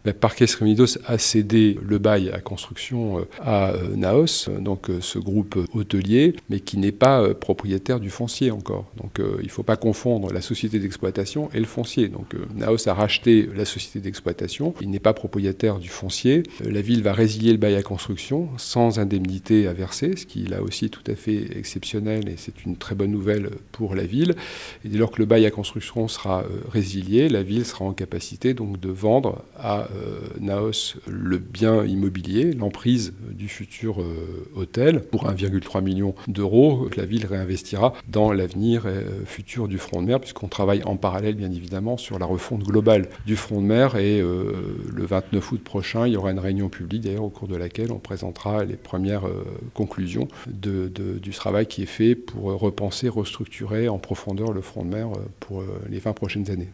Parques Réunidos a cédé le bail à construction à Naos, donc ce groupe hôtelier, mais qui n'est pas propriétaire du foncier encore. Donc il ne faut pas confondre la société d'exploitation et le foncier. Donc Naos a racheté la société d'exploitation, il n'est pas propriétaire du foncier. La ville va résilier le bail à construction sans indemnité à verser, ce qui là aussi est tout à fait exceptionnel et c'est une très bonne nouvelle pour la ville. Et dès lors que le bail à construction sera résilié, la ville sera en capacité donc de vendre à Naos le bien immobilier, l'emprise du futur hôtel, pour 1,3 million d'euros que la ville réinvestira dans l'avenir futur du front de mer, puisqu'on travaille en parallèle bien évidemment sur la refonte globale du front de mer. Et le 29 août prochain, il y aura une réunion publique d'ailleurs au cours de laquelle on présentera les premières conclusions du travail qui est fait pour repenser, restructurer en profondeur le front de mer pour les 20 prochaines années.